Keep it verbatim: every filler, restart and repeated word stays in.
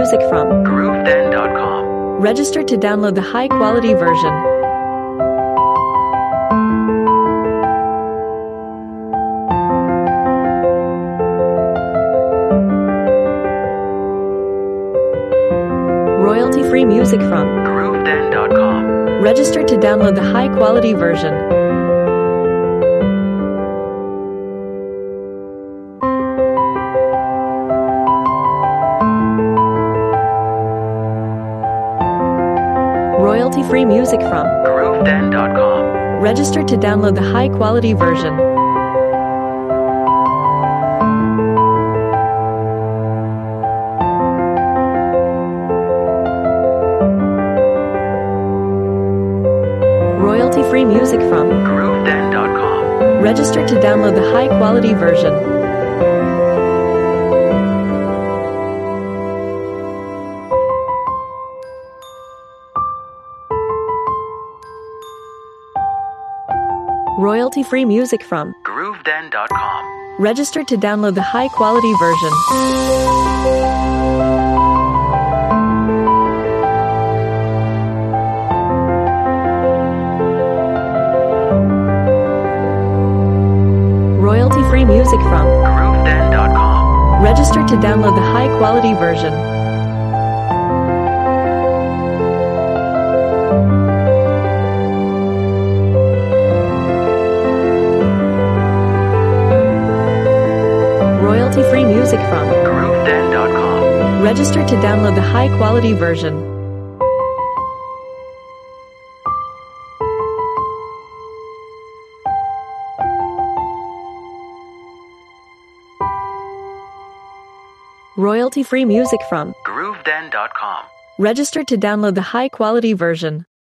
music from Grooveden dot com. Register to download the high-quality version. Royalty-free music from Grooveden dot com. Register to download the high-quality version. Royalty-free music from Grooveden dot com. Register to download the high-quality version. Royalty-free music from Grooveden dot com. Register to download the high-quality version. Royalty-free music from Grooveden dot com. Register to download the high-quality version. Royalty-free music from Grooveden dot com. Register to download the high-quality version. Royalty-free music from Grooveden dot com. Register to download the high-quality version. Royalty-free music from Grooveden dot com. Register to download the high-quality version.